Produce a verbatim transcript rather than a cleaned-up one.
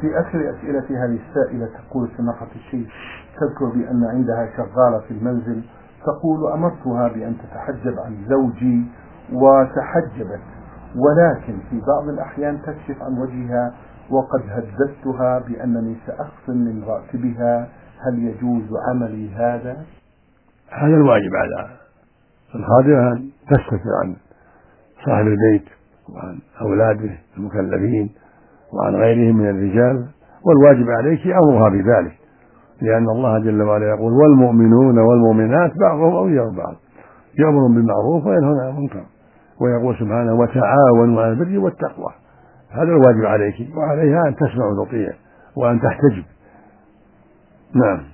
في آخر أسئلة هذه السائلة تقول سماحة الشيخ: تذكر بأن عندها شغالة في المنزل، تقول: أمرتها بأن تتحجب عن زوجي وتحجبت، ولكن في بعض الأحيان تكشف عن وجهها، وقد هددتها بأنني سأخصم من راتبها، هل يجوز عملي هذا؟ هذا الواجب على الخادمة أن تستتر عن صاحب البيت وعن أولاده المكلفين وعن غيرهم من الرجال، والواجب عليك أمرها بذلك، لأن الله جل وعلا يقول: والمؤمنون والمؤمنات بعضهم أولياء بعض، يأمرون بالمعروف وينهون عن المنكر، ويقول سبحانه: وتعاونوا على البر والتقوى. هذا الواجب عليك، وعليها أن تسمع وتطيع وأن تحتجب. نعم.